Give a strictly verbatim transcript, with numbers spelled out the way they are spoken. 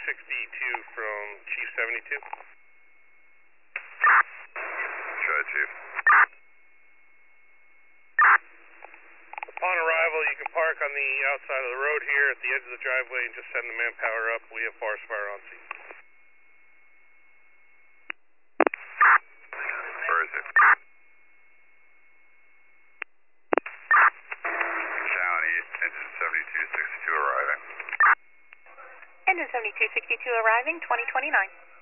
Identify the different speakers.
Speaker 1: sixty-two from Chief seventy-two.
Speaker 2: Try Chief.
Speaker 1: Upon arrival, you can park on the outside of the road here at the edge of the driveway and just send the manpower up. We have forest fire on scene.
Speaker 2: Where is it? County, engine seventy-two sixty-two arriving.
Speaker 3: Engine seventy-two sixty-two arriving, twenty twenty-nine.